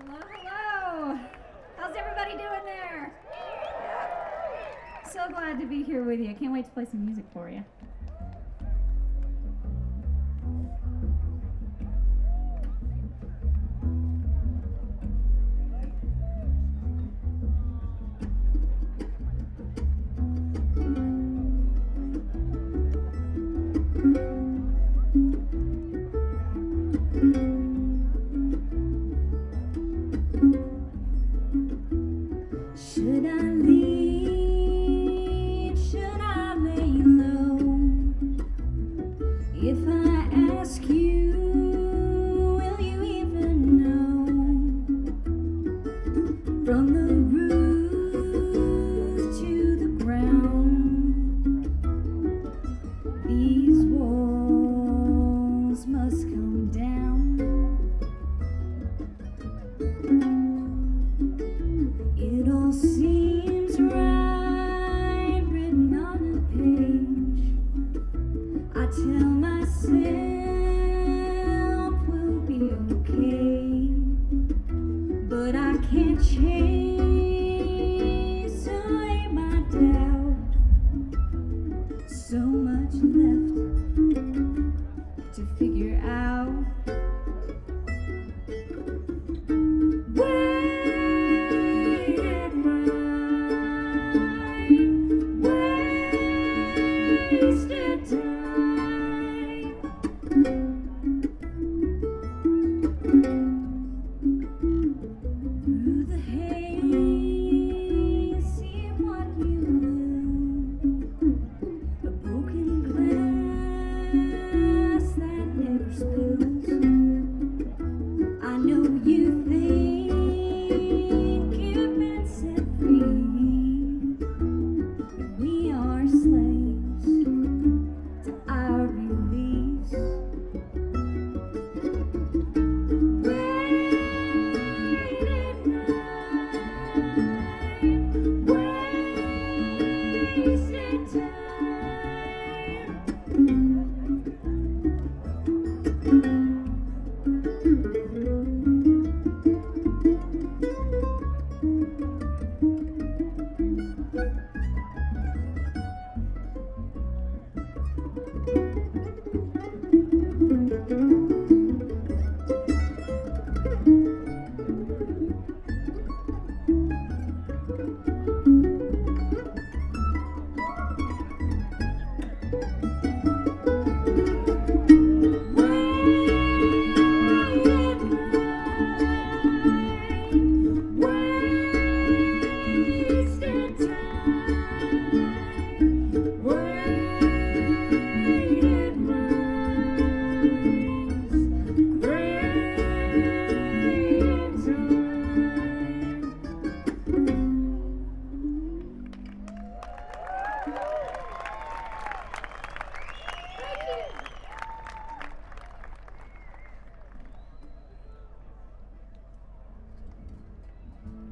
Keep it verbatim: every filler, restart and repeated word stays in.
Hello, hello. How's everybody doing there? So glad to be here with you. Can't wait to play some music for you. Should I leave? Should I lay low? If I ask you, will you even know? From the roof to the ground, these walls must come down. It all seems right, written on a page. I tell myself we'll be okay, but I can't change.